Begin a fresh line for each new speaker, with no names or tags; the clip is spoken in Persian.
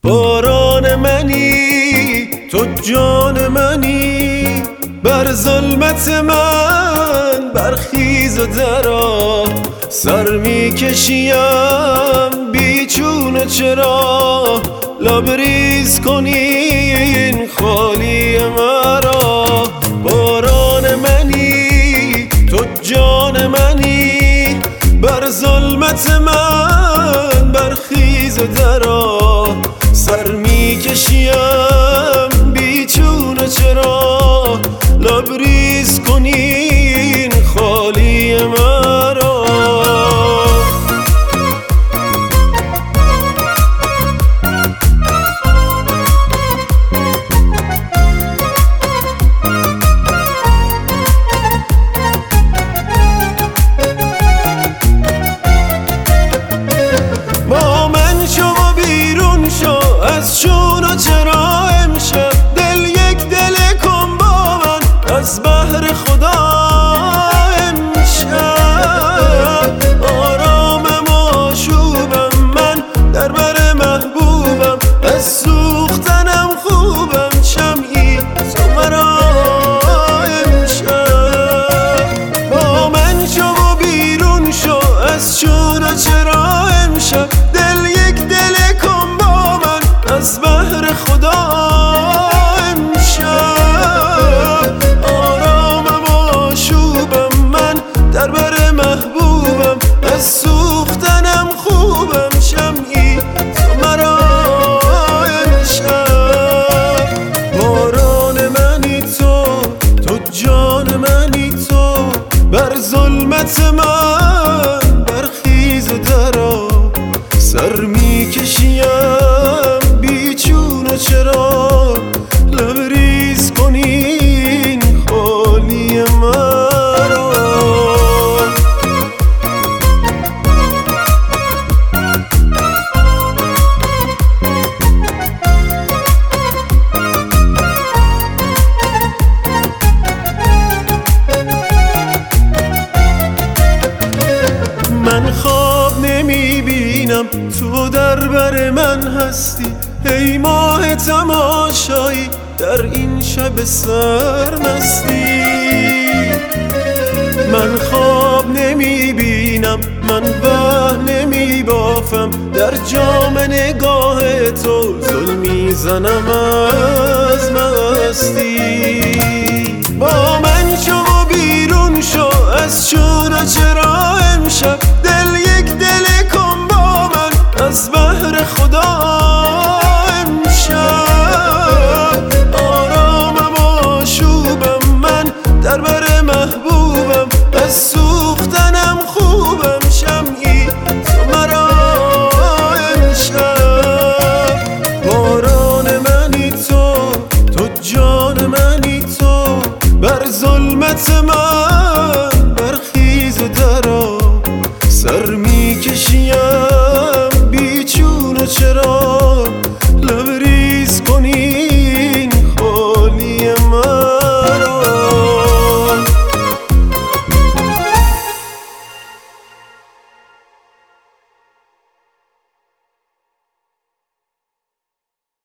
باران منی تو جان منی، بر ظلمت من برخیز و درآ. سر میکشیم بیچون چرا، لبریز کنین خالی مرا. باران منی تو جان منی، بر ظلمت من برخیز و درآ. سر میکشیم بیچون چرا، لبریز کنین خالی مرا. با من شو و بیرون شو از چون و چرا. امشب دل یک دل کن با من از بهر خدا. امشب آرامم و آشوبم، من در بر محبوبم، از سوختنم خوبم شمعی تو مرا. امشب با من شو و بیرون شو از چون و چرا. امشب دل یک دل کن با من از بهر خدا. امشب آرامم و آشوبم، من در بر محبوبم، از سوختنم خوبم شمعی تو مرا. امشب باران منی تو جان منی تو، بر ظلمت من برخیز و درآ. سر میکشیم بیچون و چرا، لبریز کنین خالی مرا. من خواب نمیبینم تو در بر من هستی، ای ماه تماشایی در این شب سرمستی. من خواب نمیبینم، من وهم نمیبافم، در جام نگاه تو زل میزنم از مستی. با من شو و بیرون شو از چون و چرا. امشب دل یک دل کن با من از بهر خدا.